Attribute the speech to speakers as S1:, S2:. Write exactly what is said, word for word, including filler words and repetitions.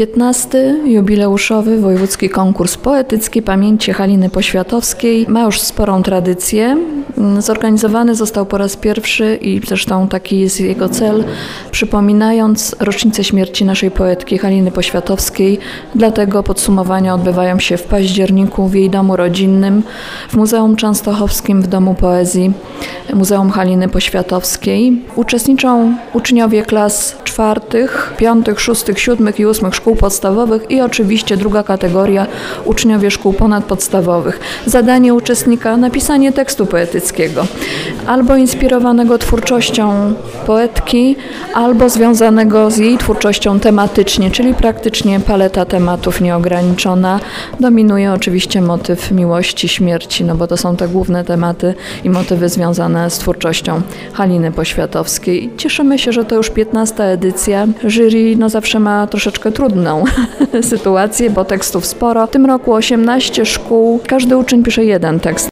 S1: piętnasty jubileuszowy Wojewódzki Konkurs Poetycki Pamięci Haliny Poświatowskiej ma już sporą tradycję. Zorganizowany został po raz pierwszy i zresztą taki jest jego cel, przypominając rocznicę śmierci naszej poetki Haliny Poświatowskiej. Dlatego podsumowania odbywają się w październiku w jej domu rodzinnym, w Muzeum Częstochowskim w Domu Poezji Muzeum Haliny Poświatowskiej. Uczestniczą uczniowie klas czwartych, piątych, szóstych, siódmych i ósmych szkół podstawowych i oczywiście druga kategoria uczniowie szkół ponadpodstawowych. Zadanie uczestnika: napisanie tekstu poetyckiego, albo inspirowanego twórczością poetki, albo związanego z jej twórczością tematycznie, czyli praktycznie paleta tematów nieograniczona. Dominuje oczywiście motyw miłości, śmierci, no bo to są te główne tematy i motywy związane z twórczością Haliny Poświatowskiej. Cieszymy się, że to już piętnasta edycja. Jury no zawsze ma troszeczkę trudną sytuację, bo tekstów sporo. W tym roku osiemnaście szkół, każdy uczeń pisze jeden tekst.